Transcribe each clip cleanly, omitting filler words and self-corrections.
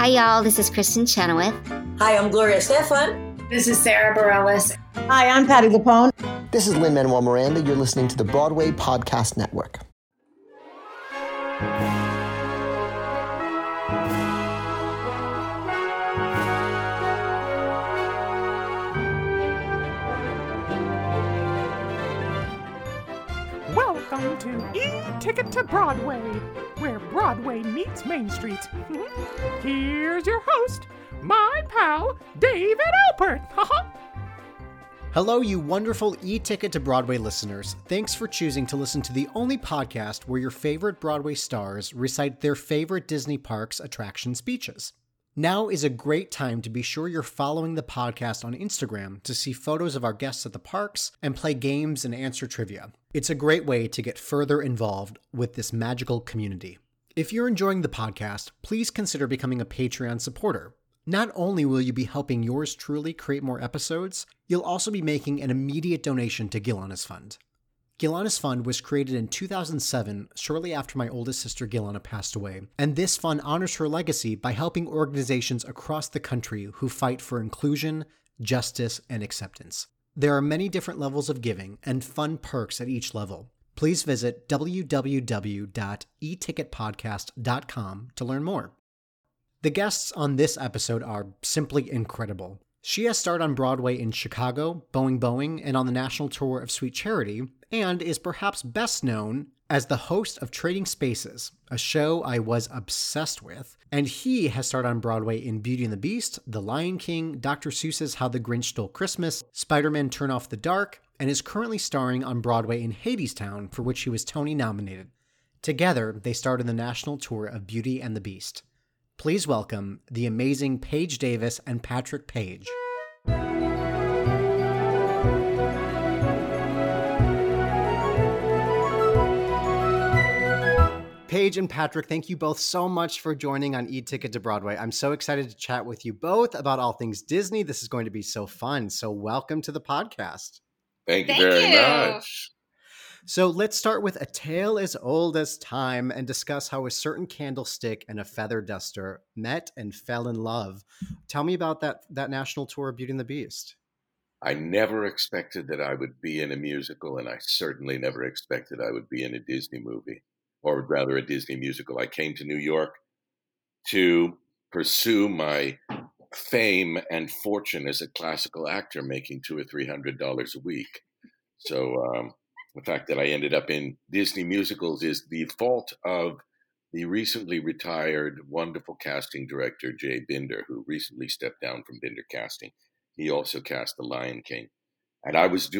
Hi, y'all. This is Kristen Chenoweth. Hi, I'm Gloria Stefan. This is Sarah Bareilles. Hi, I'm Patti LuPone. This is Lin-Manuel Miranda. You're listening to the Broadway Podcast Network. Welcome to E-Ticket to Broadway, where Broadway meets Main Street. Here's your host, my pal, David Alpert. Hello, you wonderful E-Ticket to Broadway listeners. Thanks for choosing to listen to the only podcast where your favorite Broadway stars recite their favorite Disney Parks attraction speeches. Now is a great time to be sure you're following the podcast on Instagram to see photos of our guests at the parks and play games and answer trivia. It's a great way to get further involved with this magical community. If you're enjoying the podcast, please consider becoming a Patreon supporter. Not only will you be helping yours truly create more episodes, you'll also be making an immediate donation to Gilanis Fund. Gilanis Fund was created in 2007, shortly after my oldest sister Gilana passed away, and this fund honors her legacy by helping organizations across the country who fight for inclusion, justice, and acceptance. There are many different levels of giving and fun perks at each level. Please visit www.eticketpodcast.com to learn more. The guests on this episode are simply incredible. She has starred on Broadway in Chicago, Boeing Boeing, and on the national tour of Sweet Charity, and is perhaps best known as the host of Trading Spaces, a show I was obsessed with, and he has starred on Broadway in Beauty and the Beast, The Lion King, Dr. Seuss's How the Grinch Stole Christmas, Spider-Man Turn Off the Dark, and is currently starring on Broadway in Hadestown, for which he was Tony nominated. Together, they starred in the national tour of Beauty and the Beast. Please welcome the amazing Paige Davis and Patrick Page. Paige and Patrick, thank you both so much for joining on E-Ticket to Broadway. I'm so excited to chat with you both about all things Disney. This is going to be so fun. So welcome to the podcast. Thank you very much. So let's start with a tale as old as time and discuss how a certain candlestick and a feather duster met and fell in love. Tell me about that national tour of Beauty and the Beast. I never expected that I would be in a musical, and I certainly never expected I would be in a Disney movie, or rather a Disney musical. I came to New York to pursue my fame and fortune as a classical actor, making $200 or $300 a week. So the fact that I ended up in Disney musicals is the fault of the recently retired wonderful casting director, Jay Binder, who recently stepped down from Binder Casting. He also cast The Lion King. And I was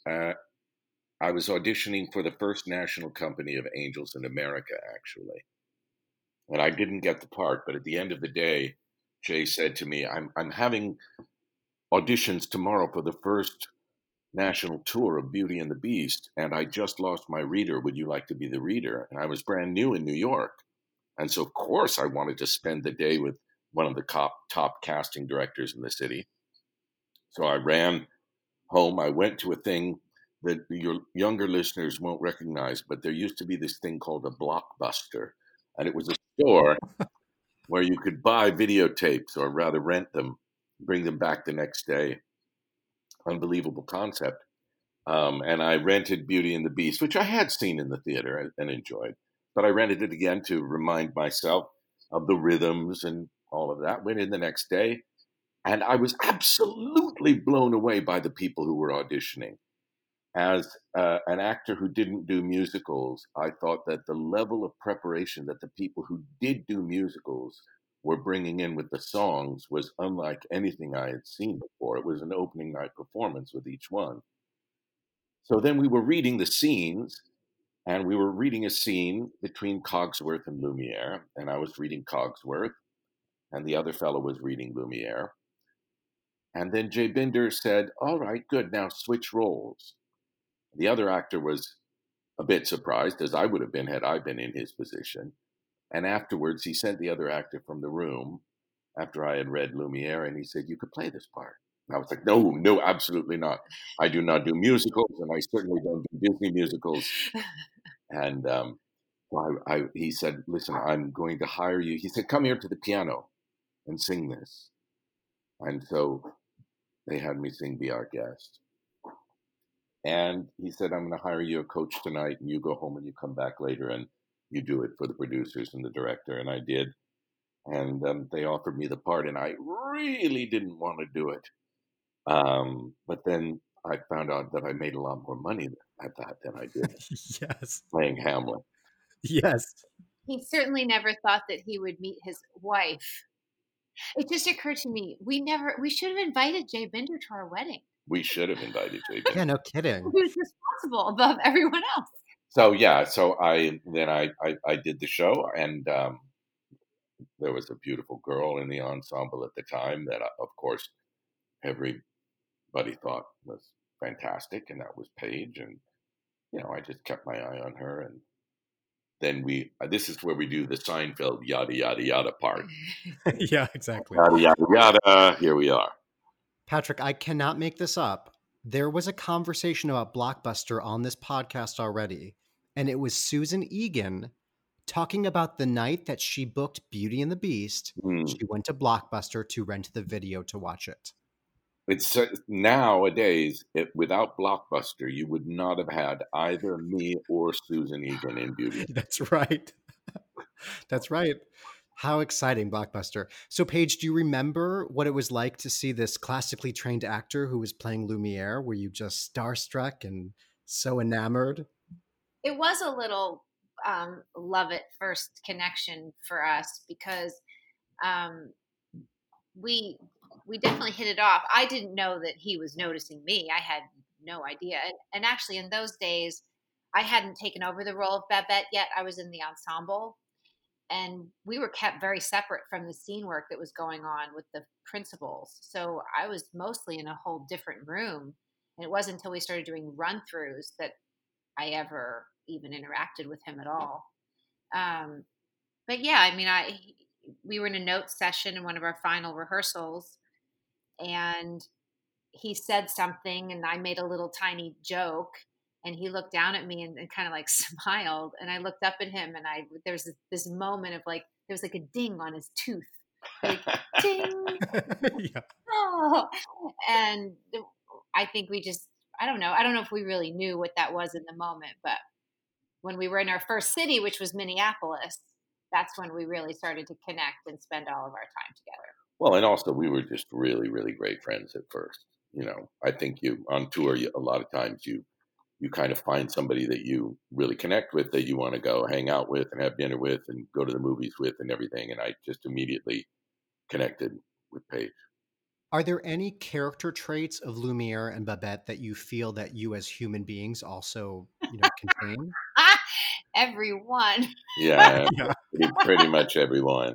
auditioning for the first national company of Angels in America, actually. And I didn't get the part, but at the end of the day, Jay said to me, I'm having auditions tomorrow for the first national tour of Beauty and the Beast, and I just lost my reader. Would you like to be the reader? And I was brand new in New York. And so, of course, I wanted to spend the day with one of the top casting directors in the city. So I ran home. I went to a thing that your younger listeners won't recognize, but there used to be this thing called a Blockbuster. And it was a store where you could buy videotapes, or rather rent them, bring them back the next day. Unbelievable concept. And I rented Beauty and the Beast, which I had seen in the theater and enjoyed. But I rented it again to remind myself of the rhythms and all of that. Went in the next day, and I was absolutely blown away by the people who were auditioning. As an actor who didn't do musicals, I thought that the level of preparation that the people who did do musicals were bringing in with the songs was unlike anything I had seen before. It was an opening night performance with each one. So then we were reading the scenes, and we were reading a scene between Cogsworth and Lumiere, and I was reading Cogsworth, and the other fellow was reading Lumiere. And then Jay Binder said, all right, good, now switch roles. The other actor was a bit surprised, as I would have been had I been in his position. And afterwards, he sent the other actor from the room after I had read Lumiere, and he said, you could play this part. And I was like, no, absolutely not. I do not do musicals, and I certainly don't do Disney musicals. And he said, listen, I'm going to hire you. He said, come here to the piano. and sing this. And so they had me sing Be Our Guest. And he said, I'm going to hire you a coach tonight, and you go home and you come back later and you do it for the producers and the director. And I did. And they offered me the part, and I really didn't want to do it. But then I found out that I made a lot more money at that than I did Yes. playing Hamlet. Yes. He certainly never thought that he would meet his wife. It just occurred to me, we should have invited Jay Binder to our wedding. We should have invited Jay Binder. Yeah, no kidding. He was responsible above everyone else. So yeah, I did the show, and there was a beautiful girl in the ensemble at the time that, of course, everybody thought was fantastic, and that was Paige. And I just kept my eye on her, and then this is where we do the Seinfeld yada yada yada part. Yeah, exactly. Yada yada yada. Here we are. Patrick, I cannot make this up. There was a conversation about Blockbuster on this podcast already, and it was Susan Egan talking about the night that she booked Beauty and the Beast. She went to Blockbuster to rent the video to watch it. It's nowadays, without Blockbuster, you would not have had either me or Susan Egan in Beauty. That's right. That's right. How exciting, Blockbuster. So, Paige, do you remember what it was like to see this classically trained actor who was playing Lumiere? Were you just starstruck and so enamored? It was a little love at first connection for us because we definitely hit it off. I didn't know that he was noticing me. I had no idea. And actually, in those days, I hadn't taken over the role of Babette yet. I was in the ensemble. And we were kept very separate from the scene work that was going on with the principals. So I was mostly in a whole different room. And it wasn't until we started doing run-throughs that I ever even interacted with him at all. But yeah, I mean, we were in a note session in one of our final rehearsals, and he said something, and I made a little tiny joke. And he looked down at me and kind of like smiled. And I looked up at him, and there's this moment of like, there was like a ding on his tooth. Like, ding. Yeah. Oh. And I think I don't know if we really knew what that was in the moment. But when we were in our first city, which was Minneapolis, that's when we really started to connect and spend all of our time together. Well, and also we were just really, really great friends at first. I think on tour, a lot of times you kind of find somebody that you really connect with, that you want to go hang out with and have dinner with and go to the movies with and everything. And I just immediately connected with Paige. Are there any character traits of Lumiere and Babette that you feel that you as human beings also, contain? Everyone. Yeah, pretty much everyone.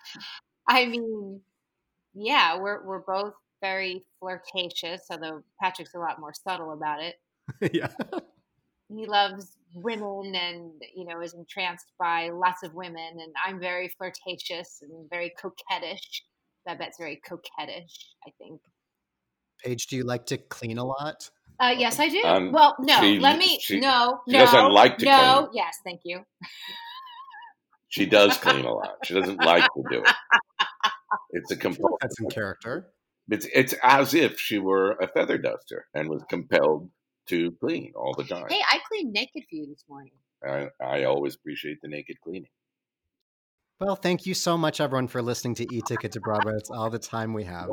I mean, yeah, we're both very flirtatious, although Patrick's a lot more subtle about it. Yeah. He loves women and, is entranced by lots of women. And I'm very flirtatious and very coquettish. Babette's very coquettish, I think. Paige, do you like to clean a lot? Yes, I do. Well, no, she doesn't like to clean. Yes, thank you. She does clean a lot. She doesn't like to do it. It's a compulsion. That's in character. It's as if she were a feather duster and was compelled to clean all the time. Hey, I cleaned naked for you this morning. I always appreciate the naked cleaning. Well, thank you so much, everyone, for listening to E-Ticket to Broadway. It's all the time we have.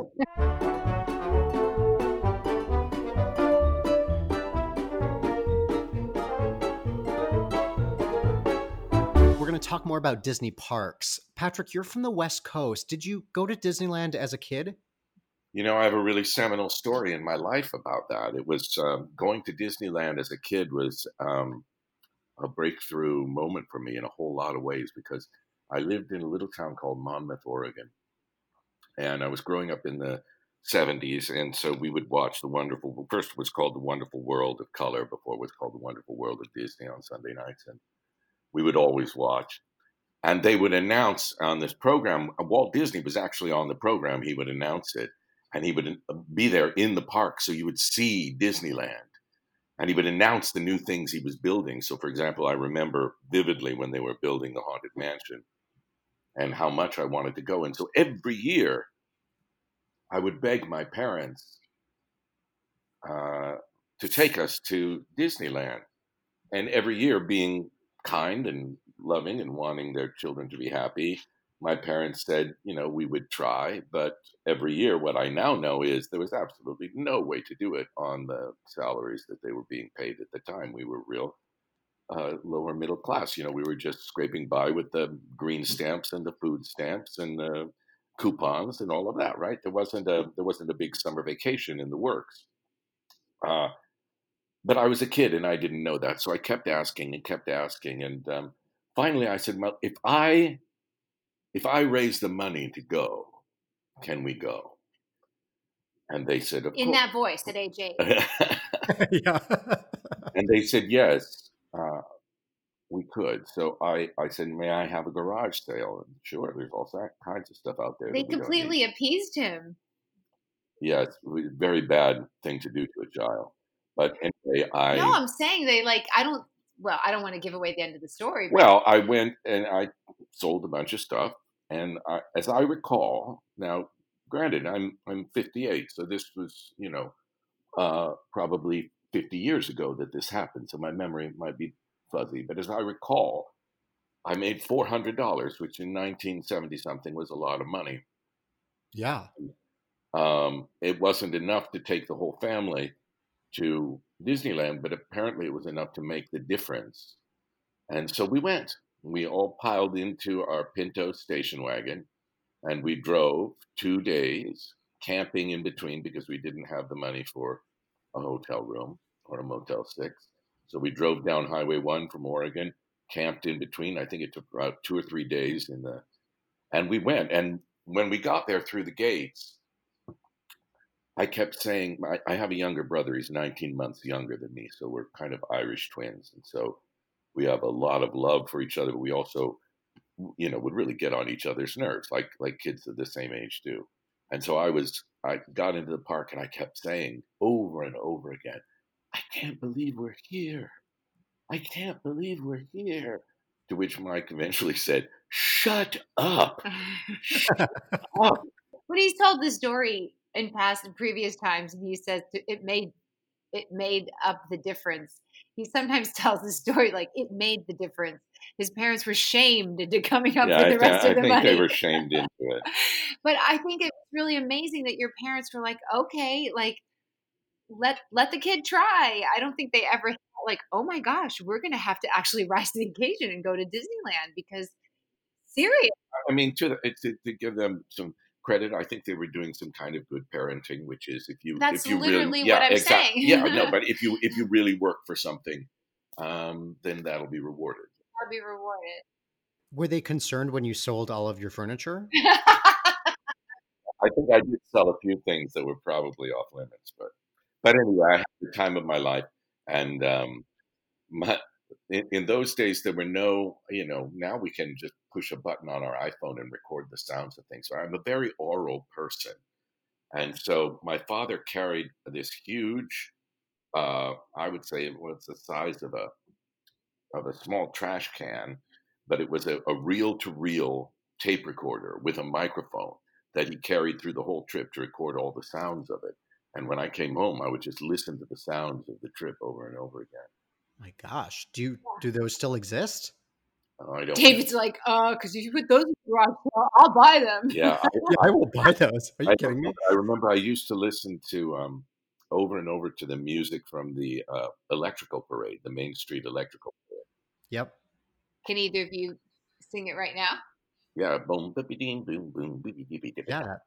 We're going to talk more about Disney parks. Patrick, you're from the West Coast. Did you go to Disneyland as a kid? I have a really seminal story in my life about that. It was going to Disneyland as a kid was a breakthrough moment for me in a whole lot of ways, because I lived in a little town called Monmouth, Oregon. And I was growing up in the 70s. And so we would watch first it was called The Wonderful World of Color before it was called The Wonderful World of Disney on Sunday nights. And we would always watch. And they would announce on this program, Walt Disney was actually on the program. He would announce it. And he would be there in the park, so you would see Disneyland. And he would announce the new things he was building. So, for example, I remember vividly when they were building the Haunted Mansion. and how much I wanted to go. And so every year I would beg my parents to take us to Disneyland. And every year, being kind and loving and wanting their children to be happy, my parents said, we would try. But every year, what I now know is there was absolutely no way to do it on the salaries that they were being paid at the time. We were real lower middle class. We were just scraping by with the green stamps and the food stamps and the coupons and all of that, right? There wasn't a big summer vacation in the works. But I was a kid and I didn't know that. So I kept asking. And finally I said, well, if I raise the money to go, can we go? And they said, of in course. that voice at age 8. Yeah. And they said, yes, we could. So I said, may I have a garage sale? And sure, there's all kinds of stuff out there. They completely appeased him. Yeah, it's a very bad thing to do to a child. But anyway, No, I'm saying I don't want to give away the end of the story. But Well, I went and I sold a bunch of stuff. And as I recall, now, granted, I'm 58, so this was, probably 50 years ago that this happened. So my memory might be fuzzy. But as I recall, I made $400, which in 1970 something was a lot of money. Yeah. It wasn't enough to take the whole family to Disneyland, but apparently it was enough to make the difference. And so we went. We all piled into our Pinto station wagon, and we drove 2 days, camping in between because we didn't have the money for a hotel room or a Motel 6. So we drove down Highway 1 from Oregon, camped in between. I think it took about 2 or 3 days and we went. And when we got there through the gates, I kept saying, I have a younger brother. He's 19 months younger than me. So we're kind of Irish twins. And so we have a lot of love for each other. But we also, would really get on each other's nerves like kids of the same age do. And so I got into the park and I kept saying over and over again, I can't believe we're here. I can't believe we're here. To which Mike eventually said, shut up. Shut up. When he's told the story in previous times, and he says it made up the difference. He sometimes tells the story like it made the difference. His parents were shamed into coming up with the rest of the money. I think they were shamed into it. But I think it's really amazing that your parents were like, okay, like let the kid try. I don't think they ever thought like, oh my gosh, we're going to have to actually rise to the occasion and go to Disneyland because serious. I mean, to give them some credit, I think they were doing some kind of good parenting, which is if you literally really, what I'm saying. Yeah, no, but if you really work for something, then that'll be rewarded. I'll be rewarded. Were they concerned when you sold all of your furniture? I think I did sell a few things that were probably off limits, but anyway, I had the time of my life, and in those days there were no, now we can just push a button on our iPhone and record the sounds of things. So I'm a very oral person, and so my father carried this huge, I would say it was the size of a small trash can, but it was a reel-to-reel tape recorder with a microphone that he carried through the whole trip to record all the sounds of it. And when I came home, I would just listen to the sounds of the trip over and over again. My gosh, do those still exist? I don't. David's like, because if you put those in the garage sale, I'll buy them. Yeah, I will buy those. Are you kidding me? I remember I used to listen to over and over to the music from the electrical parade, the Main Street electrical parade. Yep. Can either of you sing it right now? Yeah, boom, boom, boom, boom, Yeah.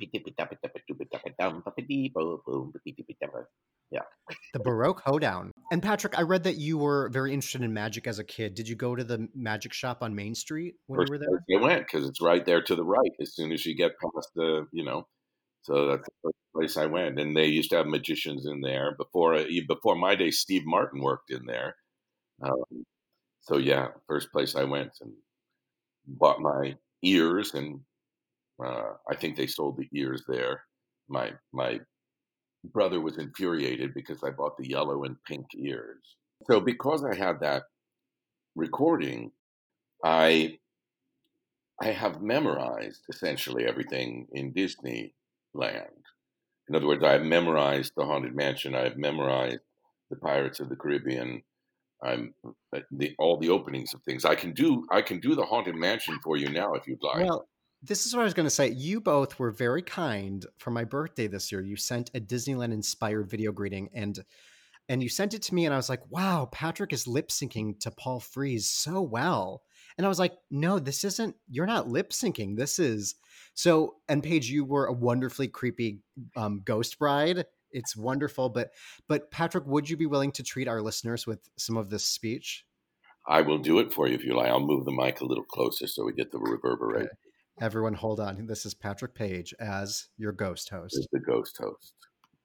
Yeah. The Baroque Hoedown. And Patrick, I read that you were very interested in magic as a kid. Did you go to the magic shop on Main Street when you were there? I went because it's right there to the right. As soon as you get past the, so that's the first place I went. And they used to have magicians in there before my day. Steve Martin worked in there. So yeah, first place I went and bought my ears, and I think they sold the ears there. My brother was infuriated because I bought the yellow and pink ears. So because I had that recording, I I have memorized essentially everything in Disneyland. In other words, I have memorized the Haunted Mansion. I have memorized the Pirates of the Caribbean. I'm all the openings of things. I can do the Haunted Mansion for you now if you'd like. Well, this is what I was going to say. You both were very kind for my birthday this year. You sent a Disneyland inspired video greeting and you sent it to me and I was like, wow, Patrick is lip syncing to Paul Frees so well. And I was like, no, this isn't, you're not lip syncing. This is so, and Paige, you were a wonderfully creepy ghost bride. It's wonderful. But Patrick, would you be willing to treat our listeners with some of this speech? I will do it for you if you like. I'll move the mic a little closer so we get the reverberation. Okay. Everyone hold on. This is Patrick Page as your ghost host. As the ghost host.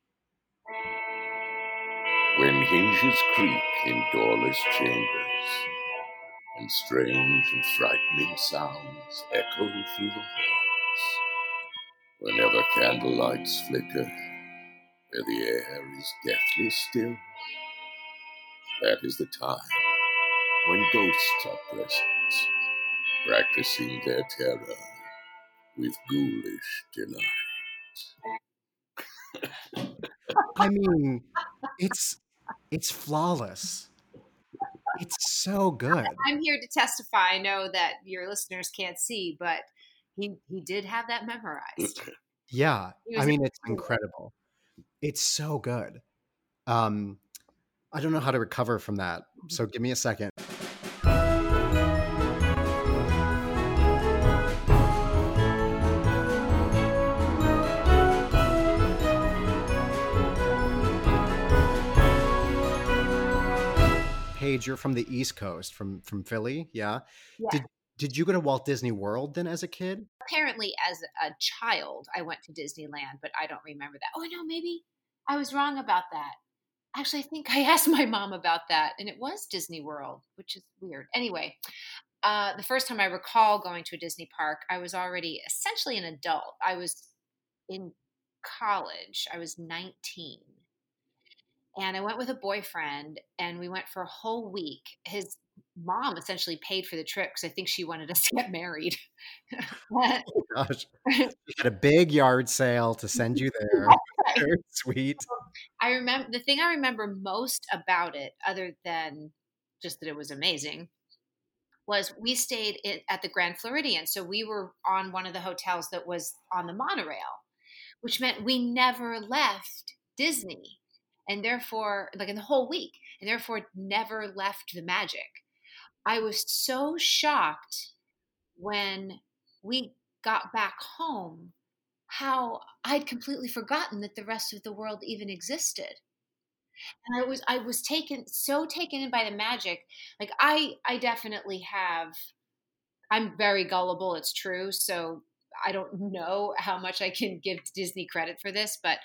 When hinges creak in doorless chambers, and strange and frightening sounds echo through the halls, whenever candlelights flicker, where the air is deathly still, that is the time when ghosts are present, practicing their terror with ghoulish delight. I mean, it's flawless. It's so good. I'm here to testify. I know that your listeners can't see, but he did have that memorized. Yeah. I mean, it's incredible. It's so good. I don't know how to recover from that. So give me a second. Paige, you're from the East Coast, from Philly, yeah? Did you go to Walt Disney World then as a kid? Apparently, as a child, I went to Disneyland, but I don't remember that. Oh, no, maybe I was wrong about that. Actually, I think I asked my mom about that, and it was Disney World, which is weird. Anyway, the first time I recall going to a Disney park, I was already essentially an adult. I was in college. I was 19. And I went with a boyfriend, and we went for a whole week. His mom essentially paid for the trip because I think she wanted us to get married. Oh, gosh. You had a big yard sale to send you there. Right. Very sweet. I remember the thing I remember most about it, other than just that it was amazing, was we stayed at the Grand Floridian. So we were on one of the hotels that was on the monorail, which meant we never left Disney. And therefore, like in the whole week, and therefore never left the magic. I was so shocked when we got back home how I'd completely forgotten that the rest of the world even existed. And I was so taken in by the magic. Like I definitely have, I'm very gullible, it's true. So I don't know how much I can give Disney credit for this, but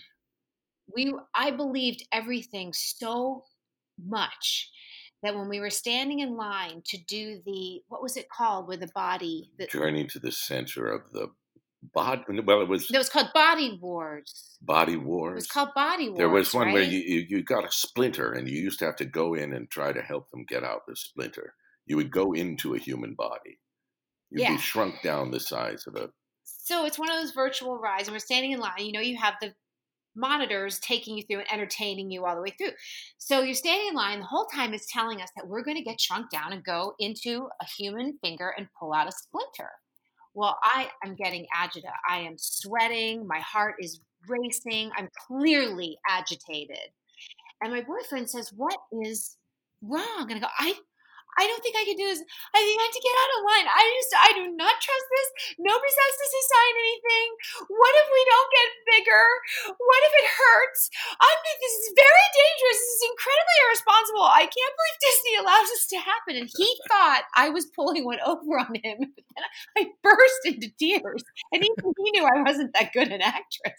I believed everything so much that when we were standing in line to do what was it called with the body? Journey to the center of the body. Well, it was called Body Wars. Body Wars. It was called Body Wars. There was one right? where you got a splinter and you used to have to go in and try to help them get out the splinter. You would go into a human body. You'd be shrunk down the size of a... So it's one of those virtual rides, and we're standing in line. You have the monitors taking you through and entertaining you all the way through. So you're standing in line. The whole time it's telling us that we're going to get shrunk down and go into a human finger and pull out a splinter. Well, I am getting agita. I am sweating. My heart is racing. I'm clearly agitated. And my boyfriend says, "What is wrong?" And I go, I don't think I can do this. I think I have to get out of line. I do not trust this. Nobody's asked us to sign anything. What if we don't get bigger? What if it hurts? This is very dangerous. This is incredibly irresponsible. I can't believe Disney allows this to happen. And he thought I was pulling one over on him. But then I burst into tears. And he knew I wasn't that good an actress.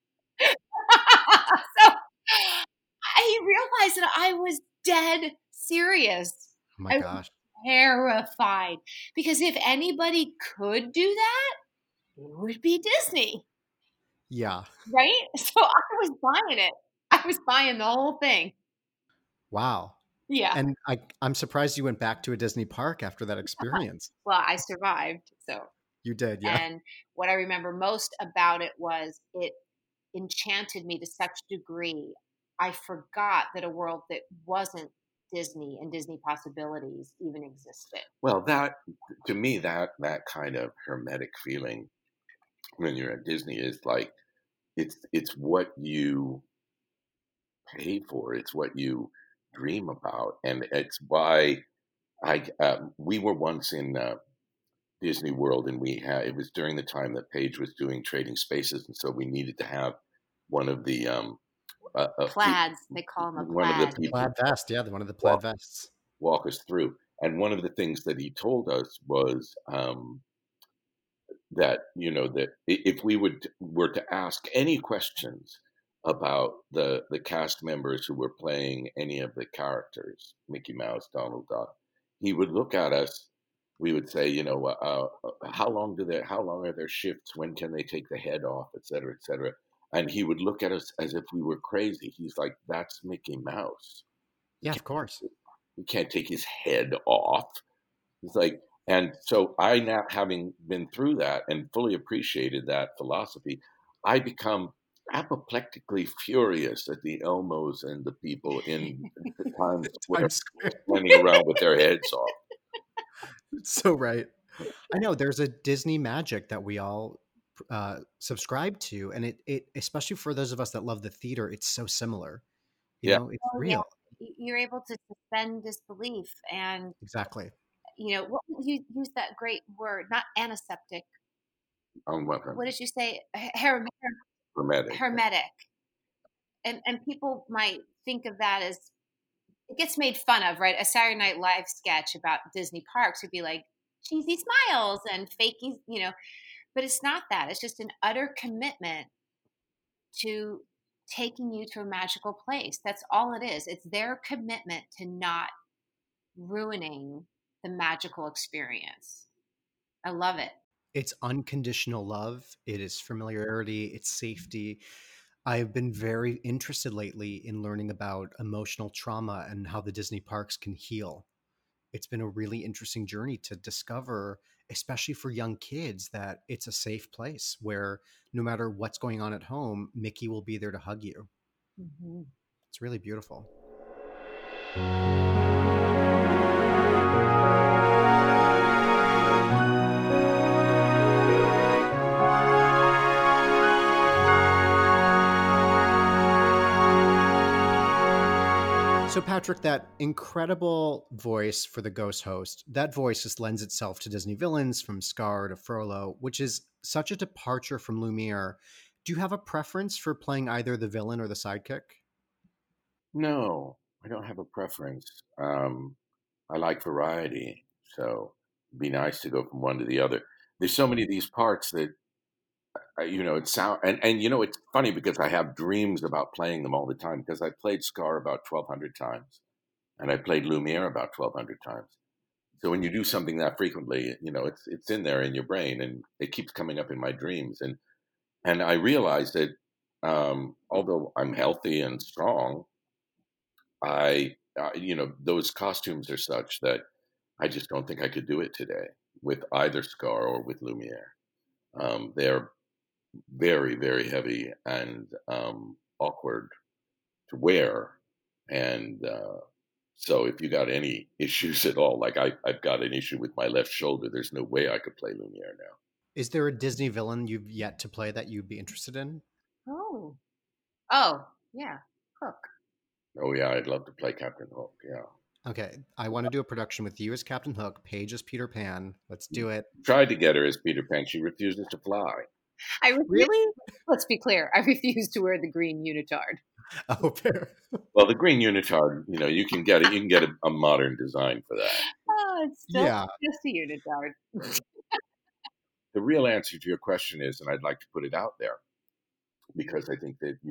So he realized that I was dead serious. Oh my gosh. Terrified. Because if anybody could do that, it would be Disney. Yeah. Right? So I was buying it. I was buying the whole thing. Wow. Yeah. And I'm surprised you went back to a Disney park after that experience. Well, I survived. So, You did, yeah. and what I remember most about it was it enchanted me to such degree. I forgot that a world that wasn't Disney and Disney possibilities even existed. Well, that to me, that kind of hermetic feeling when you're at Disney is like it's what you pay for. It's what you dream about, and it's why we were once in Disney World, and we had it was during the time that Paige was doing Trading Spaces, and so we needed to have one of the Plaids, they call them a one of the plaid. people Plaid vest, yeah, one of the plaid vests. walk us through. And one of the things that he told us was that that if we were to ask any questions about the cast members who were playing any of the characters, Mickey Mouse, Donald Duck, he would look at us. We would say, how long are their shifts? When can they take the head off, et cetera, et cetera. And he would look at us as if we were crazy. He's like, "That's Mickey Mouse. Yeah, of course. He can't take his head off." It's like, and so I now, having been through that and fully appreciated that philosophy, I become apoplectically furious at the Elmos and the people in the Times Square Times Square. running around with their heads off. So right. I know there's a Disney magic that we all subscribe to, and it especially for those of us that love the theater, it's so similar. Yeah. It's Oh, yeah. real. You're able to suspend disbelief, and Exactly. what you use that great word, not antiseptic. What did you say? Hermetic. Hermetic. And people might think of that as it gets made fun of, right? A Saturday Night Live sketch about Disney parks would be like cheesy smiles and fakey, but it's not that. It's just an utter commitment to taking you to a magical place. That's all it is. It's their commitment to not ruining the magical experience. I love it. It's unconditional love. It is familiarity. It's safety. I've been very interested lately in learning about emotional trauma and how the Disney parks can heal. It's been a really interesting journey to discover, especially for young kids, that it's a safe place where no matter what's going on at home, Mickey will be there to hug you. Mm-hmm. It's really beautiful. So Patrick, that incredible voice for the ghost host, that voice just lends itself to Disney villains from Scar to Frollo, which is such a departure from Lumiere. Do you have a preference for playing either the villain or the sidekick? No, I don't have a preference. I like variety, so it'd be nice to go from one to the other. There's so many of these parts that it sound and it's funny because I have dreams about playing them all the time because I played Scar about 1,200 times, and I played Lumiere about 1,200 times. So when you do something that frequently, it's in there in your brain, and it keeps coming up in my dreams. And I realized that although I'm healthy and strong, those costumes are such that I just don't think I could do it today with either Scar or with Lumiere. They're very, very heavy and awkward to wear. And so if you got any issues at all, like I've got an issue with my left shoulder, there's no way I could play Lumiere now. Is there a Disney villain you've yet to play that you'd be interested in? Oh, yeah, Hook. Oh, yeah, I'd love to play Captain Hook, yeah. Okay, I want to do a production with you as Captain Hook, Paige as Peter Pan. Let's do it. Tried to get her as Peter Pan. She refuses to fly. Really? Let's be clear. I refuse to wear the green unitard. Oh, fair. Well, the green unitard, you can get it. You can get a modern design for that. Oh, it's still Yeah. just a unitard. The real answer to your question is, and I'd like to put it out there, because I think that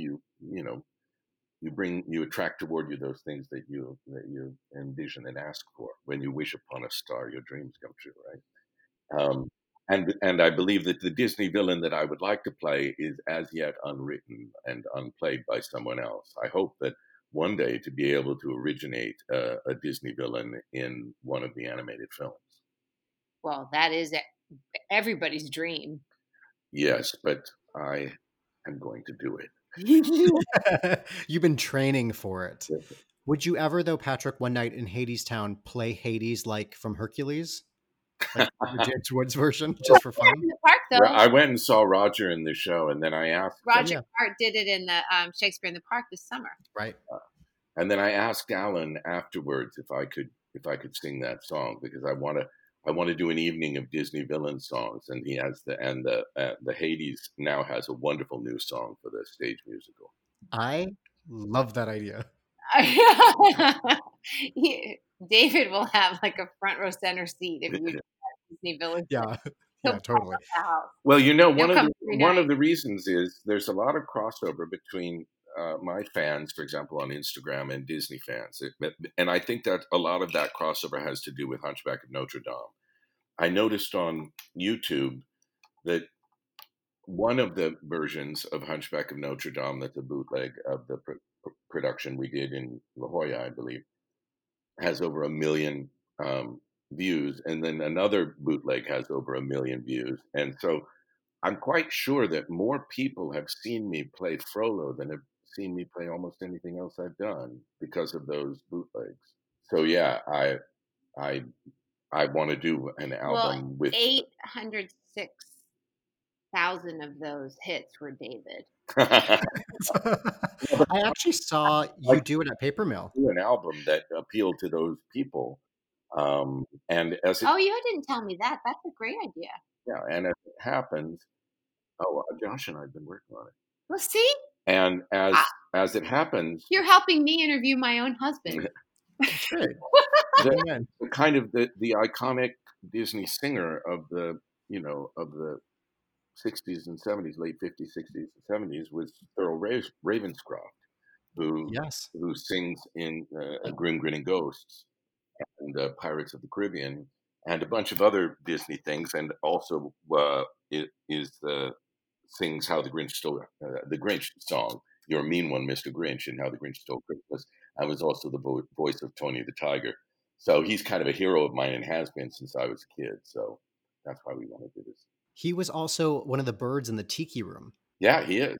you attract toward you those things that you envision and ask for. When you wish upon a star, your dreams come true, right? And I believe that the Disney villain that I would like to play is as yet unwritten and unplayed by someone else. I hope that one day to be able to originate a Disney villain in one of the animated films. Well, that is everybody's dream. Yes, but I am going to do it. You've been training for it. Yes. Would you ever, though, Patrick, one night in Hadestown, play Hades like from Hercules? Like the James Woods version, just for fun? In the park, though. Well, I went and saw Roger in the show, and then I asked Roger Hart did it in the Shakespeare in the Park this summer. Right. And then I asked Alan afterwards if I could sing that song, because I want to do an evening of Disney villain songs, and he has the Hades now has a wonderful new song for the stage musical. I love that idea. David will have like a front row center seat if you do that Disney villain. Yeah, yeah, totally. Well, you know, one of the reasons is there's a lot of crossover between my fans, for example, on Instagram, and Disney fans. And I think that a lot of that crossover has to do with Hunchback of Notre Dame. I noticed on YouTube that one of the versions of Hunchback of Notre Dame, that's a bootleg of the production we did in La Jolla, I believe, has over 1 million views. And then another bootleg has over 1 million views. And so I'm quite sure that more people have seen me play Frollo than have seen me play almost anything else I've done because of those bootlegs. So yeah, I want to do an album with 806,000 of those hits were David. I actually saw you do it at Paper Mill. Do an album that appealed to those people. And as it, you didn't tell me that. That's a great idea. Yeah, and as it happens, Josh and I have been working on it. Well, see? And as it happens, you're helping me interview my own husband. That's right. the kind of the iconic Disney singer of the 60s and 70s, late 50s, 60s, and 70s was Thurl Ravenscroft, who sings in Grim Grinning Ghosts and Pirates of the Caribbean and a bunch of other Disney things, and also sings How the Grinch Stole the Grinch song, You're a Mean One, Mr. Grinch, and How the Grinch Stole Christmas. I was also the voice of Tony the Tiger. So he's kind of a hero of mine and has been since I was a kid. So that's why we want to do this. He was also one of the birds in the Tiki Room. Yeah, he is.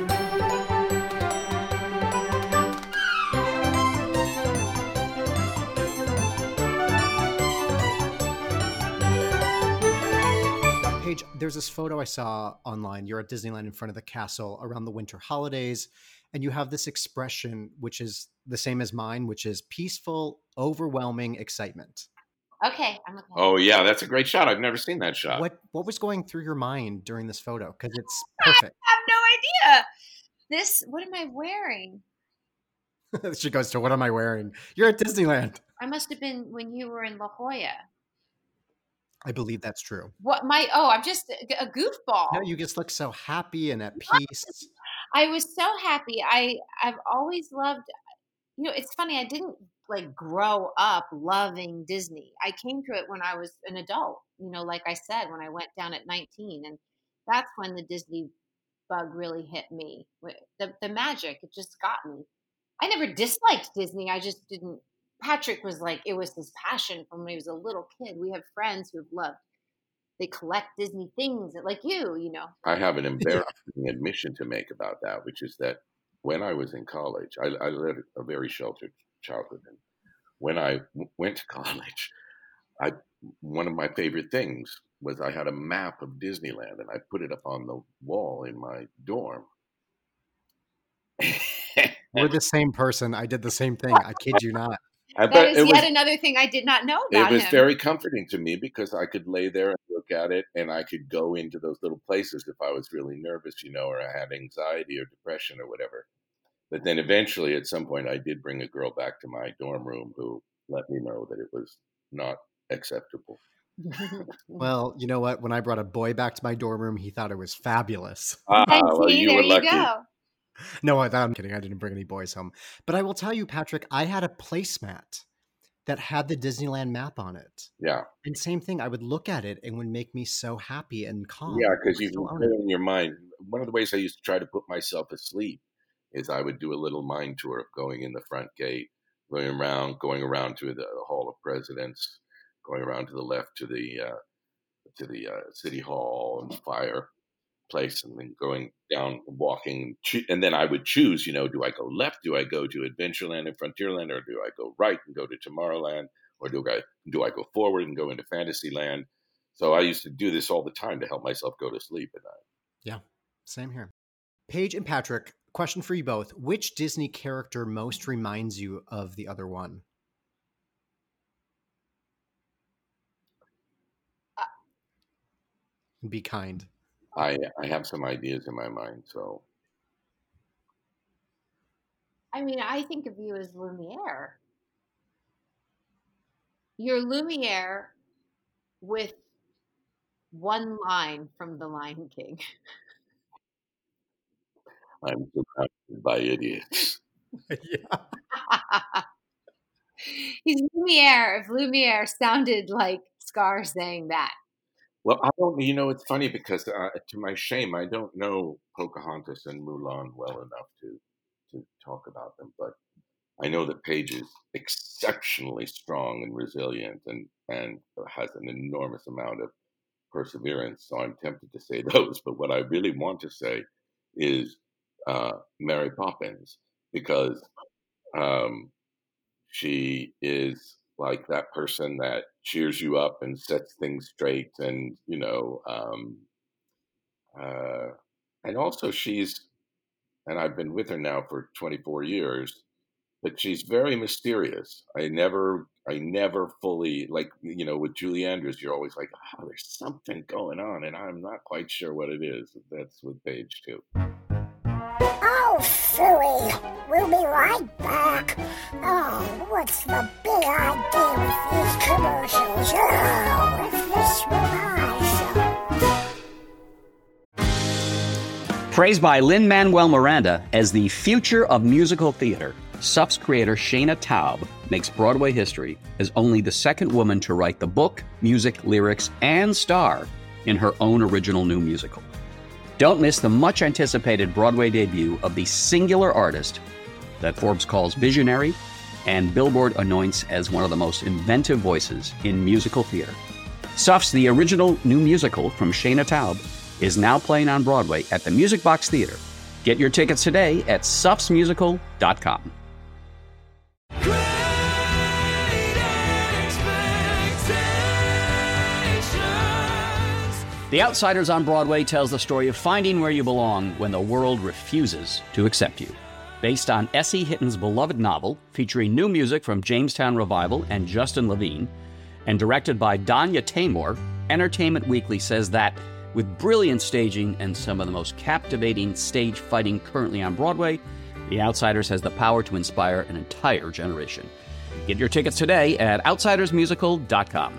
Paige, there's this photo I saw online. You're at Disneyland in front of the castle around the winter holidays, and you have this expression, which is the same as mine, which is peaceful, overwhelming excitement. Okay, I'm looking. Oh yeah, that's a great shot. I've never seen that shot. What was going through your mind during this photo? Because it's perfect. I have no idea. What am I wearing? She goes to, what am I wearing? You're at Disneyland. I must have been when you were in La Jolla. I believe that's true. I'm just a goofball. No, you just look so happy and at peace. I was so happy. I've always loved, it's funny. I didn't grow up loving Disney. I came to it when I was an adult, like I said, when I went down at 19, and that's when the Disney bug really hit me. The magic, it just got me. I never disliked Disney. I just didn't. Patrick was it was his passion from when he was a little kid. We have friends who've loved, they collect Disney things like you. I have an embarrassing admission to make about that, which is that when I was in college, I led a very sheltered childhood. And when I went to college, one of my favorite things was I had a map of Disneyland, and I put it up on the wall in my dorm. We're the same person. I did the same thing. I kid you not. That is yet another thing I did not know about him. It was very comforting to me because I could lay there and look at it, and I could go into those little places if I was really nervous, or I had anxiety or depression or whatever. But then eventually, at some point, I did bring a girl back to my dorm room who let me know that it was not acceptable. Well, you know what? When I brought a boy back to my dorm room, he thought it was fabulous. Well, you were lucky. Go. No, I'm kidding. I didn't bring any boys home. But I will tell you, Patrick, I had a placemat that had the Disneyland map on it. Yeah. And same thing, I would look at it and would make me so happy and calm. Yeah, because you can put it in your mind. One of the ways I used to try to put myself asleep is I would do a little mind tour of going in the front gate, going around to the Hall of Presidents, going around to the left to the City Hall and fireplace, and then going down, walking, and then I would choose. Do I go left? Do I go to Adventureland and Frontierland, or do I go right and go to Tomorrowland, or do I go forward and go into Fantasyland? So I used to do this all the time to help myself go to sleep at night. Yeah, same here. Paige and Patrick, question for you both. Which Disney character most reminds you of the other one? Be kind. I have some ideas in my mind, so. I mean, I think of you as Lumiere. You're Lumiere with one line from The Lion King. I'm surrounded by idiots. Yeah. He's Lumiere. If Lumiere sounded like Scar saying that. Well, I don't. It's funny because, to my shame, I don't know Pocahontas and Mulan well enough to talk about them. But I know that Paige is exceptionally strong and resilient, and has an enormous amount of perseverance. So I'm tempted to say those. But what I really want to say is Mary Poppins, because she is like that person that cheers you up and sets things straight, and and also and I've been with her now for 24 years, but she's very mysterious. I never fully, like, with Julie Andrews, you're always like, oh, there's something going on, and I'm not quite sure what it is. That's with Paige too. Oh, phooey. We'll be right back. Oh, what's the big idea with these commercials? Oh, if this were my show. Praised by Lin-Manuel Miranda as the future of musical theater, SUF's creator Shana Taub makes Broadway history as only the second woman to write the book, music, lyrics, and star in her own original new musical. Don't miss the much-anticipated Broadway debut of the singular artist that Forbes calls visionary and Billboard anoints as one of the most inventive voices in musical theater. SUF's The Original New Musical from Shana Taub is now playing on Broadway at the Music Box Theater. Get your tickets today at sufsmusical.com. The Outsiders on Broadway tells the story of finding where you belong when the world refuses to accept you. Based on S.E. Hitton's beloved novel, featuring new music from Jamestown Revival and Justin Levine, and directed by Danya Taymor, Entertainment Weekly says that, with brilliant staging and some of the most captivating stage fighting currently on Broadway, The Outsiders has the power to inspire an entire generation. Get your tickets today at outsidersmusical.com.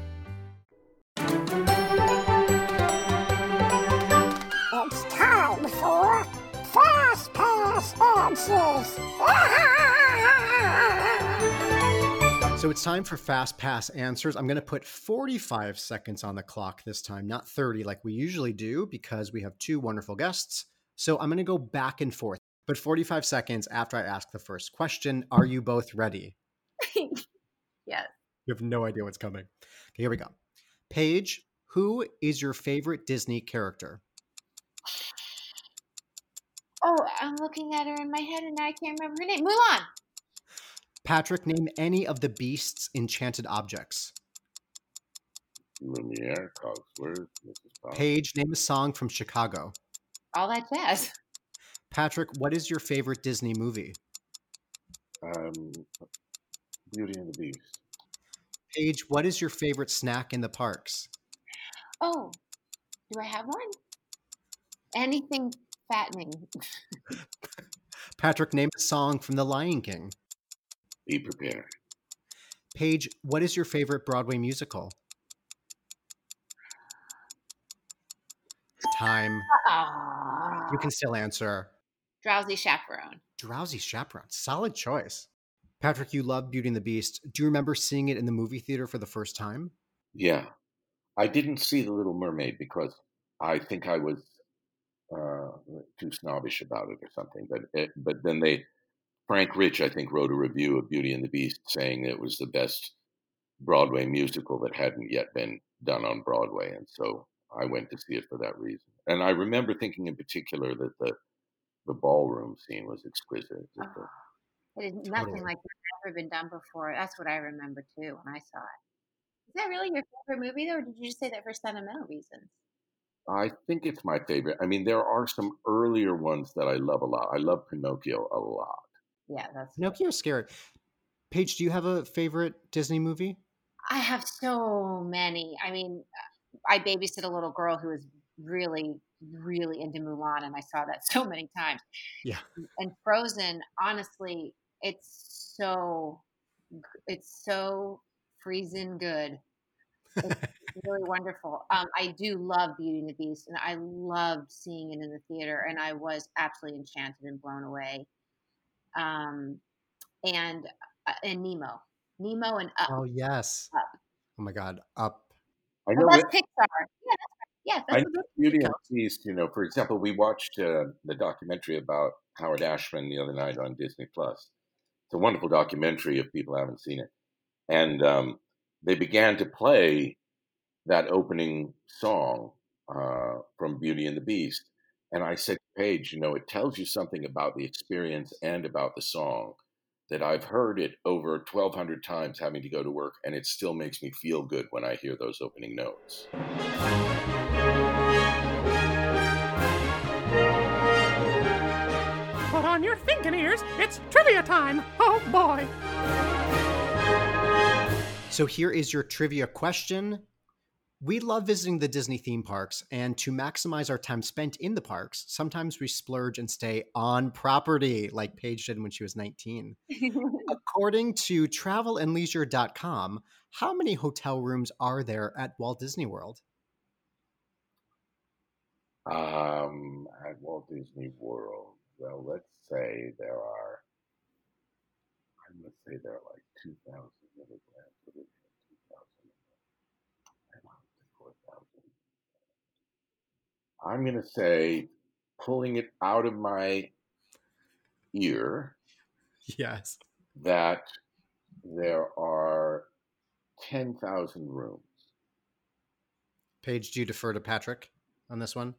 It's time for Fast Pass Answers. So it's time for Fast Pass Answers. I'm going to put 45 seconds on the clock this time, not 30 like we usually do, because we have two wonderful guests. So I'm going to go back and forth, but 45 seconds after I ask the first question. Are you both ready? Yes. You have no idea what's coming. Okay, here we go. Paige, who is your favorite Disney character? Oh, I'm looking at her in my head and I can't remember her name. Mulan. Patrick, name any of the Beast's enchanted objects. Lumiere, Cogsworth, Mrs. Pond. Paige, name a song from Chicago. All that jazz. Patrick, what is your favorite Disney movie? Beauty and the Beast. Paige, what is your favorite snack in the parks? Oh, do I have one? Anything fattening. Patrick, name a song from The Lion King. Be prepared. Paige, what is your favorite Broadway musical? Time. You can still answer. Drowsy Chaperone. Drowsy Chaperone. Solid choice. Patrick, you love Beauty and the Beast. Do you remember seeing it in the movie theater for the first time? Yeah. I didn't see The Little Mermaid because I think I was too snobbish about it or something. But then Frank Rich, I think, wrote a review of Beauty and the Beast saying it was the best Broadway musical that hadn't yet been done on Broadway, and so I went to see it for that reason. And I remember thinking in particular that the ballroom scene was exquisite. It is nothing like that's ever been done before. That's what I remember too when I saw it. Is that really your favorite movie, though, or did you just say that for sentimental reasons? I think it's my favorite. I mean, there are some earlier ones that I love a lot. I love Pinocchio a lot. Yeah, that's Pinocchio's scary. Paige, do you have a favorite Disney movie? I have so many. I mean, I babysit a little girl who is really, really into Mulan, and I saw that so many times. Yeah. And Frozen, honestly, it's so freezing good. It's really wonderful. I do love Beauty and the Beast, and I loved seeing it in the theater, and I was absolutely enchanted and blown away. And Nemo and Up. Oh yes. Up. Oh my God, Up. I know that's Pixar. Yeah, that's I know Beauty and the Beast. For example, we watched the documentary about Howard Ashman the other night on Disney Plus. It's a wonderful documentary if people haven't seen it. And they began to play that opening song from Beauty and the Beast. And I said to Paige, it tells you something about the experience and about the song that I've heard it over 1,200 times having to go to work, and it still makes me feel good when I hear those opening notes. Put on your thinking ears. It's trivia time. Oh, boy. So here is your trivia question. We love visiting the Disney theme parks, and to maximize our time spent in the parks, sometimes we splurge and stay on property, like Paige did when she was 19. According to travelandleisure.com, how many hotel rooms are there at Walt Disney World? At Walt Disney World, well, let's say there are, I'm going to say there are like 2,000 milligrams. I'm going to say, pulling it out of my ear, yes, that there are 10,000 rooms. Paige, do you defer to Patrick on this one?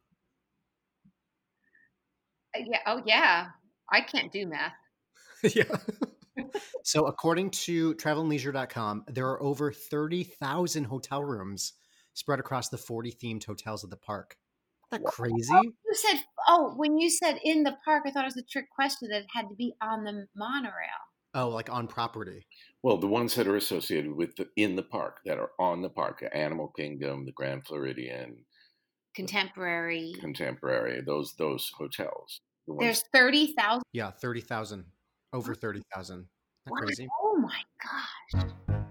Yeah. Oh, yeah. I can't do math. Yeah. So according to travelandleisure.com, there are over 30,000 hotel rooms spread across the 40 themed hotels at the park. Isn't that crazy? When you said in the park, I thought it was a trick question that it had to be on the monorail. Oh, like on property. Well, the ones that are associated with in the park, that are on the park, Animal Kingdom, the Grand Floridian, Contemporary, those hotels. There's 30,000. Yeah, 30,000. Over 30,000. Isn't that crazy? Oh my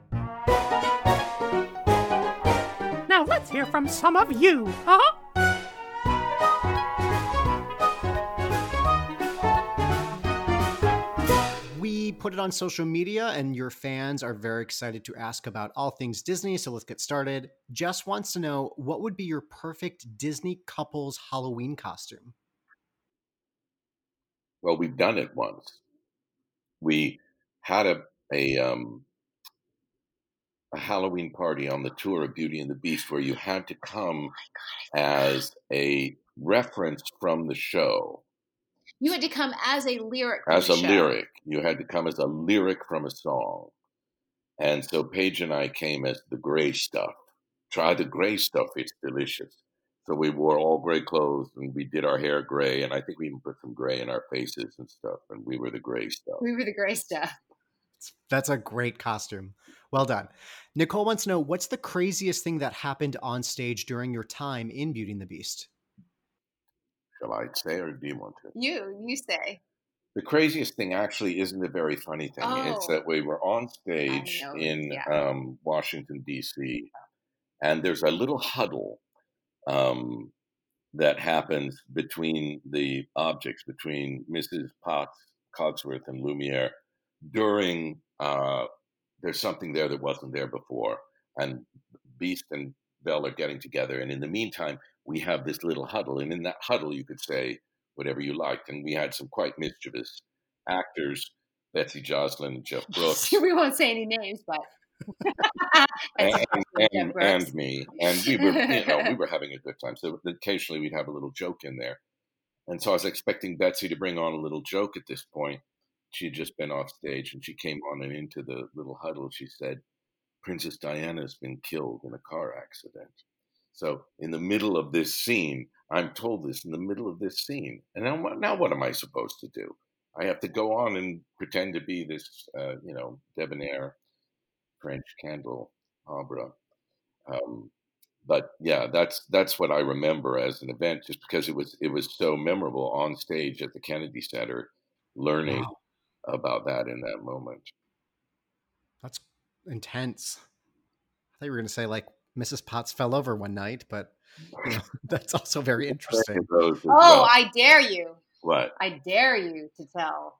gosh. Now let's hear from some of you, huh? We put it on social media, and your fans are very excited to ask about all things Disney, so let's get started. Jess wants to know, what would be your perfect Disney couple's Halloween costume? Well, we've done it once. We had a Halloween party on the tour of Beauty and the Beast where you had to come as a reference from the show. You had to come as a lyric. Lyric. You had to come as a lyric from a song. And so Paige and I came as the gray stuff. Try the gray stuff. It's delicious. So we wore all gray clothes and we did our hair gray. And I think we even put some gray in our faces and stuff. And we were the gray stuff. That's a great costume. Well done. Nicole wants to know, what's the craziest thing that happened on stage during your time in Beauty and the Beast? Shall I say, or do you want to? You say. The craziest thing actually isn't a very funny thing. It's that we were on stage in Washington, D.C., and there's a little huddle that happens between the objects, between Mrs. Potts, Cogsworth, and Lumiere during, there's something there that wasn't there before, and Beast and Belle are getting together, and in the meantime, we have this little huddle, and in that huddle, you could say, whatever you liked. And we had some quite mischievous actors, Betsy Joslin and Jeff Brooks. We won't say any names, but and me, and we were, we were having a good time. So occasionally we'd have a little joke in there. And so I was expecting Betsy to bring on a little joke at this point. She had just been off stage, and she came on and into the little huddle. She said, Princess Diana's been killed in a car accident. So in the middle of this scene, I'm told this in the middle of this scene. And now what am I supposed to do? I have to go on and pretend to be this, debonair French candelabra. But yeah, that's what I remember as an event, just because it was so memorable on stage at the Kennedy Center, learning about that in that moment. That's intense. I thought you were going to say like Mrs. Potts fell over one night, but that's also very interesting. I dare you. What? I dare you to tell.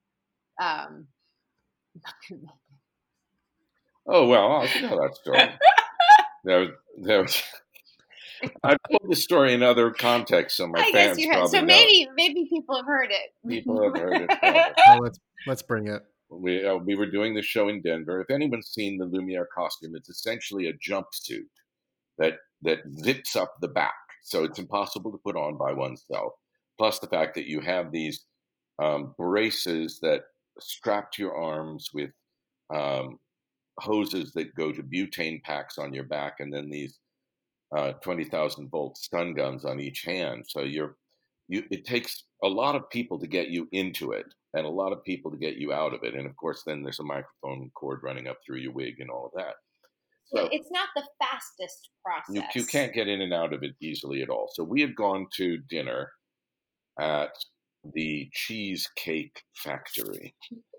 Oh, well, I'll tell that story. There was, I've told this story in other contexts, so my fans probably know. So maybe people have heard it. People have heard it. Let's bring it. We were doing the show in Denver. If anyone's seen the Lumiere costume, it's essentially a jumpsuit that zips up the back, so it's impossible to put on by oneself. Plus the fact that you have these braces that strap to your arms with hoses that go to butane packs on your back, and then these 20,000 volt stun guns on each hand. So it takes a lot of people to get you into it, and a lot of people to get you out of it. And of course, then there's a microphone cord running up through your wig and all of that. So it's not the fastest process. You can't get in and out of it easily at all. So we had gone to dinner at the Cheesecake Factory,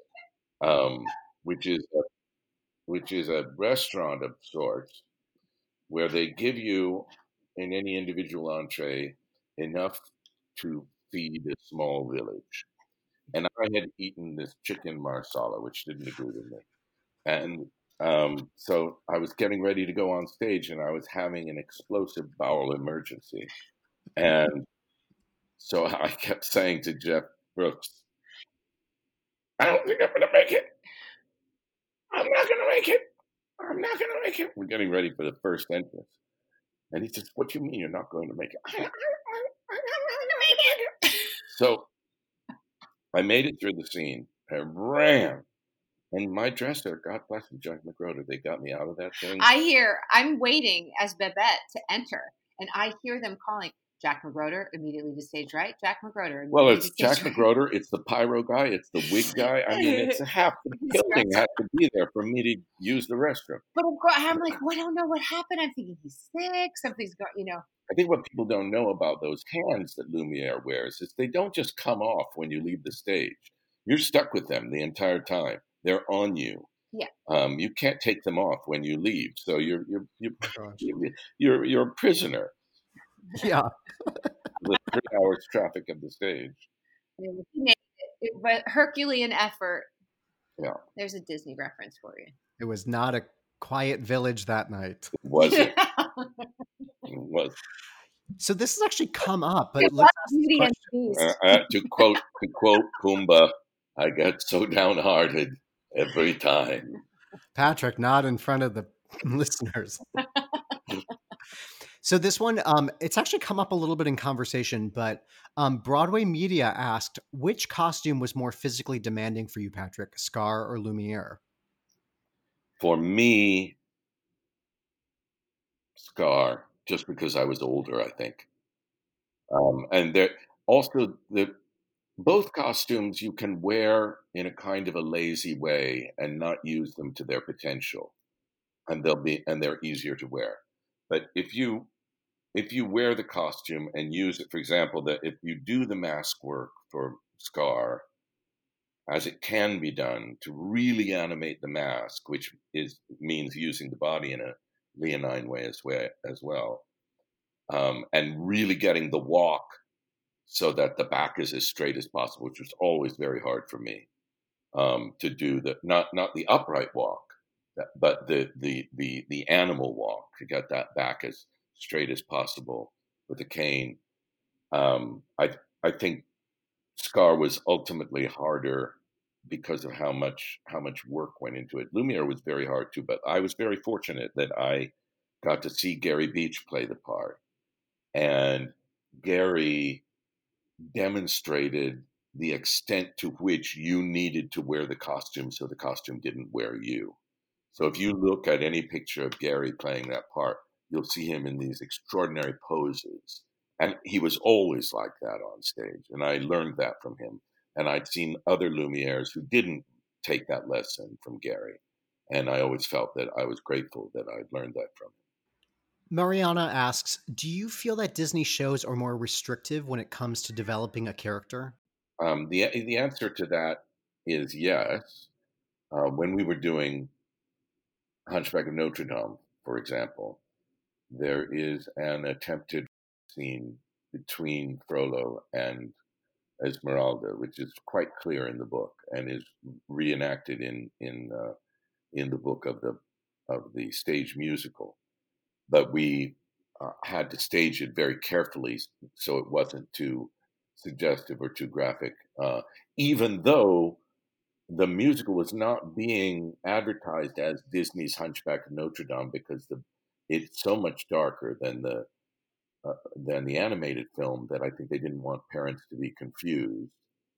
which is a restaurant of sorts where they give you in any individual entree enough to feed a small village. And I had eaten this chicken marsala, which didn't agree with me. And so I was getting ready to go on stage, and I was having an explosive bowel emergency. And so I kept saying to Jeff Brooks, I don't think I'm going to make it. I'm not going to make it. I'm not going to make it. We're getting ready for the first entrance. And he says, what do you mean you're not going to make it? I'm not going to make it. So I made it through the scene. I ran. And my dresser, God bless him, Jack McGroder, they got me out of that thing. I'm waiting as Babette to enter, and I hear them calling, Jack McGroder, immediately to stage right. Jack McGroder. Well, it's Jack McGroder. It's the pyro guy. It's the wig guy. I mean, it's half the building has to be there for me to use the restroom. But I'm like, I don't know what happened. I'm thinking he's sick. Something's going, I think what people don't know about those hands that Lumiere wears is they don't just come off when you leave the stage. You're stuck with them the entire time. They're on you. Yeah. You can't take them off when you leave. So you're a prisoner. Yeah. The 3 hours traffic of the stage. But Herculean effort. Yeah. There's a Disney reference for you. It was not a quiet village that night. It wasn't. It was. So this has actually come up, but to quote Pumbaa, I get so downhearted every time. Patrick, not in front of the listeners. So this one, it's actually come up a little bit in conversation, but Broadway Media asked, which costume was more physically demanding for you, Patrick, Scar or Lumiere? For me, Scar, just because I was older, I think. And there also both costumes you can wear in a kind of a lazy way and not use them to their potential, and they're easier to wear. But if you wear the costume and use it, for example, that if you do the mask work for Scar, as it can be done to really animate the mask, which means using the body in a leonine way as well, and really getting the walk so that the back is as straight as possible, which was always very hard for me to do. Not the upright walk, but the animal walk, to get that back as straight as possible with a cane. I think Scar was ultimately harder because of how much work went into it. Lumiere was very hard too, but I was very fortunate that I got to see Gary Beach play the part, and Gary demonstrated the extent to which you needed to wear the costume so the costume didn't wear you. So if you look at any picture of Gary playing that part, you'll see him in these extraordinary poses. And he was always like that on stage. And I learned that from him. And I'd seen other Lumieres who didn't take that lesson from Gary. And I always felt that I was grateful that I'd learned that from him. Mariana asks, do you feel that Disney shows are more restrictive when it comes to developing a character? The answer to that is yes. When we were doing Hunchback of Notre Dame, for example, there is an attempted scene between Frollo and Esmeralda, which is quite clear in the book and is reenacted in the book of the stage musical. But we had to stage it very carefully so it wasn't too suggestive or too graphic, even though the musical was not being advertised as Disney's Hunchback of Notre Dame, because it's so much darker than the animated film that I think they didn't want parents to be confused.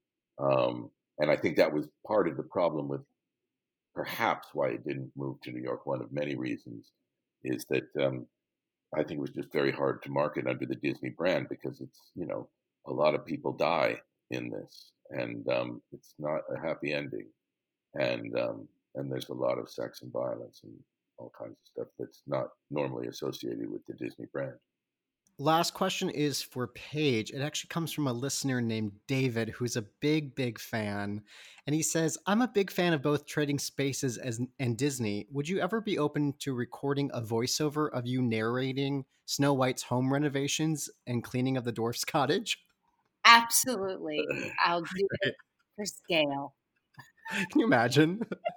And I think that was part of the problem with perhaps why it didn't move to New York. One of many reasons is that I think it was just very hard to market under the Disney brand, because it's, a lot of people die in this, and it's not a happy ending, and there's a lot of sex and violence and all kinds of stuff that's not normally associated with the Disney brand. Last question is for Paige. It actually comes from a listener named David, who's a big, big fan. And he says, I'm a big fan of both Trading Spaces and Disney. Would you ever be open to recording a voiceover of you narrating Snow White's home renovations and cleaning of the dwarf's cottage? Absolutely. I'll do it for scale. Can you imagine?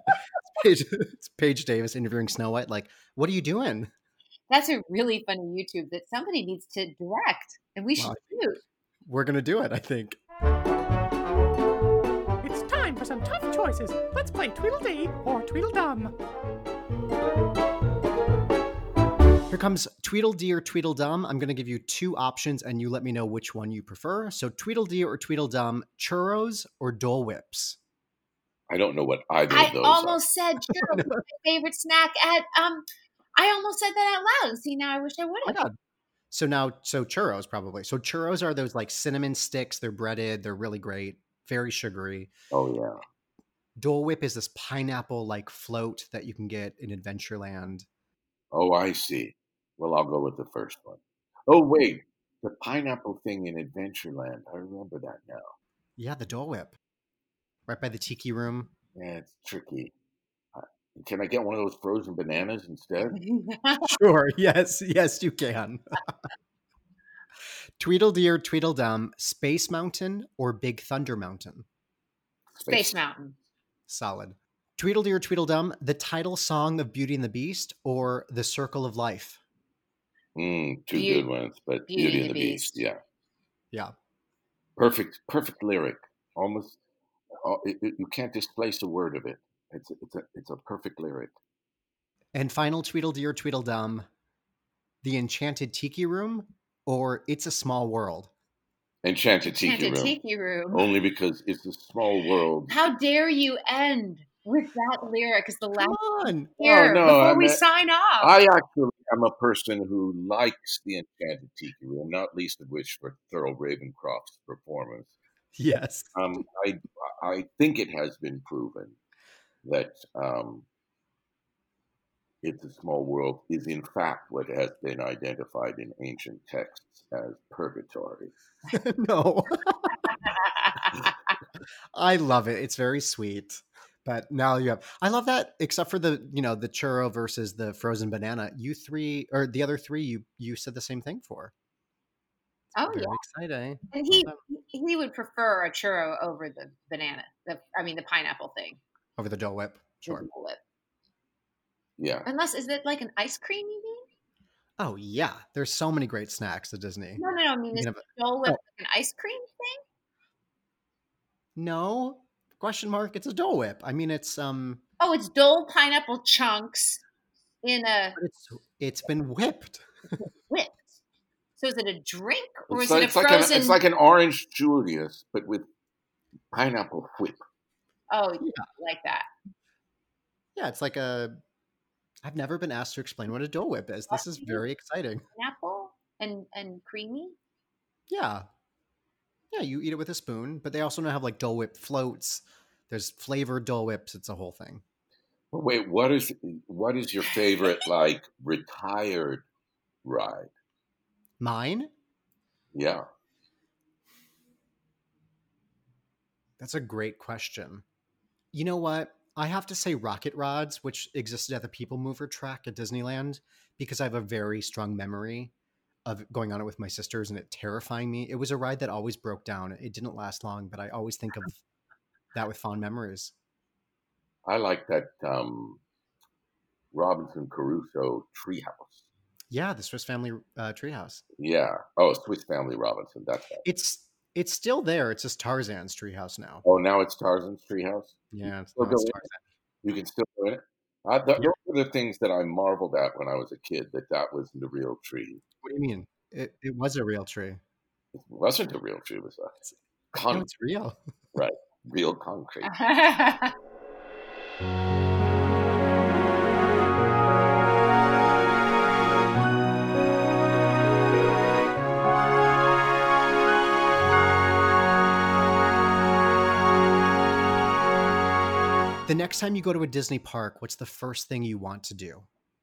It's Paige Davis interviewing Snow White. Like, what are you doing? That's a really funny YouTube that somebody needs to direct, and we should shoot. We're going to do it, I think. It's time for some tough choices. Let's play Tweedledee or Tweedledum. Here comes Tweedledee or Tweedledum. I'm going to give you two options, and you let me know which one you prefer. So Tweedledee or Tweedledum, churros or Dole Whips? I don't know what either of those I almost said churros was my favorite snack at I almost said that out loud. And see, now I wish I would have. So churros probably. So churros are those like cinnamon sticks. They're breaded. They're really great. Very sugary. Oh, yeah. Dole Whip is this pineapple like float that you can get in Adventureland. Oh, I see. Well, I'll go with the first one. Oh, wait. The pineapple thing in Adventureland. I remember that now. Yeah, the Dole Whip. Right by the tiki room. Yeah, it's tricky. Can I get one of those frozen bananas instead? Sure. Yes, you can. Tweedledee or Tweedledum, Space Mountain or Big Thunder Mountain? Space Mountain. Solid. Tweedledee or Tweedledum, the title song of Beauty and the Beast or The Circle of Life? Two good ones, but Beauty and the Beast. Yeah. Yeah. Perfect lyric. Almost, you can't displace a word of it. It's a perfect lyric. And final Tweedledee or Tweedledum, The Enchanted Tiki Room or It's a Small World? Enchanted Tiki Room. Only because it's a small world. How dare you end with that lyric as the last one here before we sign off? I actually am a person who likes The Enchanted Tiki Room, not least of which for Thurl Ravencroft's performance. Yes. I think it has been proven that It's a Small World is in fact what has been identified in ancient texts as purgatory. No. I love it. It's very sweet. But now I love that, except for the churro versus the frozen banana. You three, or the other three, you said the same thing for. Oh, very yeah. exciting. And he would prefer a churro over the banana. The pineapple thing. Over the Dole Whip. Sure. Dole Whip. Yeah. Unless, is it like an ice cream, you mean? Oh, yeah. There's so many great snacks at Disney. No. I mean, is Dole Whip an ice cream thing? No. Question mark. It's a Dole Whip. I mean, it's Oh, it's Dole pineapple chunks in a it's been whipped. whipped. So is it a drink or It's is like, it a frozen? it's like an orange Julius, but with pineapple whip. Oh, like that. Yeah, it's like I've never been asked to explain what a Dole Whip is. This is very exciting. Pineapple and creamy. Yeah. Yeah, you eat it with a spoon, but they also now have like Dole Whip floats. There's flavored Dole Whips. It's a whole thing. Well, wait, what is your favorite like retired ride? Mine? Yeah. That's a great question. You know what? I have to say Rocket Rods, which existed at the People Mover track at Disneyland, because I have a very strong memory of going on it with my sisters and it terrifying me. It was a ride that always broke down. It didn't last long, but I always think of that with fond memories. I like that Robinson Crusoe treehouse. Yeah, the Swiss Family Treehouse. Yeah. Oh, Swiss Family Robinson. That's right. It's still there. It's just Tarzan's treehouse now. Oh, now it's Tarzan's treehouse? Yeah, it's Tarzan. You can still go in it? Those were the things that I marveled at when I was a kid, that was the real tree. What do you mean? It was a real tree. It wasn't a real tree. It was a concrete. No, it's real. Right. Real concrete. The next time you go to a Disney park, what's the first thing you want to do?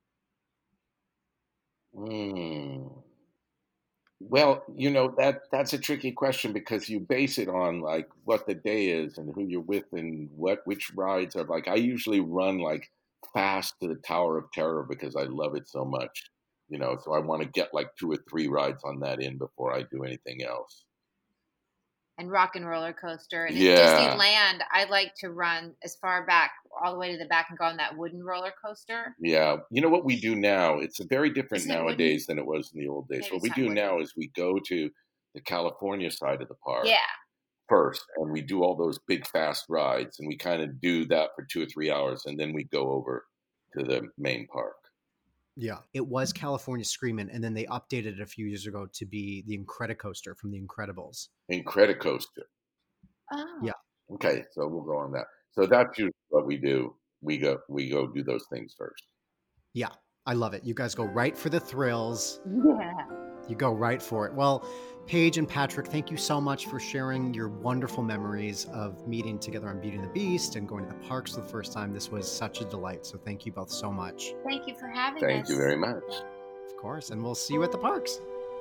Well, that's a tricky question because you base it on like what the day is and who you're with and which rides are like. I usually run like fast to the Tower of Terror because I love it so much, so I want to get like 2 or 3 rides on that in before I do anything else. And Rock and Roller Coaster. And Yeah. at Disneyland, I like to run as far back, all the way to the back and go on that wooden roller coaster. Yeah. You know what we do now? It's very different Isn't it nowadays than it was in the old days. Maybe What we it's do not now is we go to the California side of the park Yeah. first, and we do all those big fast rides, and we kind of do that for 2 or 3 hours, and then we go over to the main park. Yeah. It was California Screamin', and then they updated it a few years ago to be the Incredicoaster from The Incredibles. Incredicoaster. Oh. Yeah. Okay, so we'll go on that. So that's usually what we do. We go do those things first. Yeah. I love it. You guys go right for the thrills. Yeah. You go right for it. Well, Paige and Patrick, thank you so much for sharing your wonderful memories of meeting together on Beauty and the Beast and going to the parks for the first time. This was such a delight. So thank you both so much. Thank you for having us. Thank you very much. Of course. And we'll see you at the parks.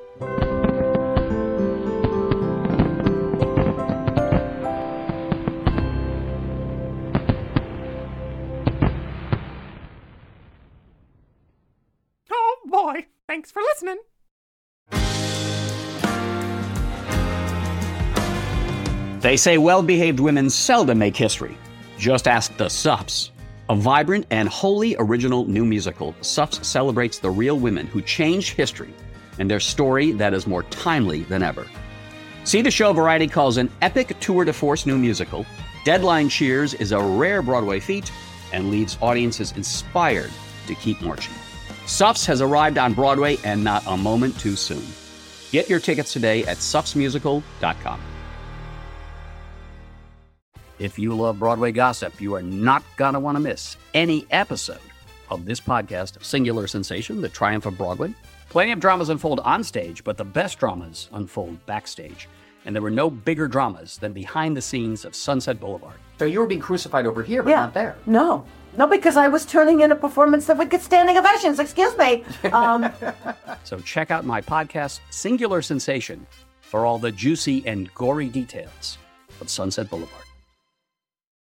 Oh boy, thanks for listening. They say well-behaved women seldom make history. Just ask the Sups. A vibrant and wholly original new musical, Sups celebrates the real women who changed history and their story that is more timely than ever. See the show Variety calls an epic tour de force new musical. Deadline cheers is a rare Broadway feat and leaves audiences inspired to keep marching. Sups has arrived on Broadway and not a moment too soon. Get your tickets today at supsmusical.com. If you love Broadway gossip, you are not going to want to miss any episode of this podcast, Singular Sensation, The Triumph of Broadway. Plenty of dramas unfold on stage, but the best dramas unfold backstage. And there were no bigger dramas than behind the scenes of Sunset Boulevard. So you were being crucified over here, but not there. No, because I was turning in a performance that would get standing ovations. Excuse me. So check out my podcast, Singular Sensation, for all the juicy and gory details of Sunset Boulevard.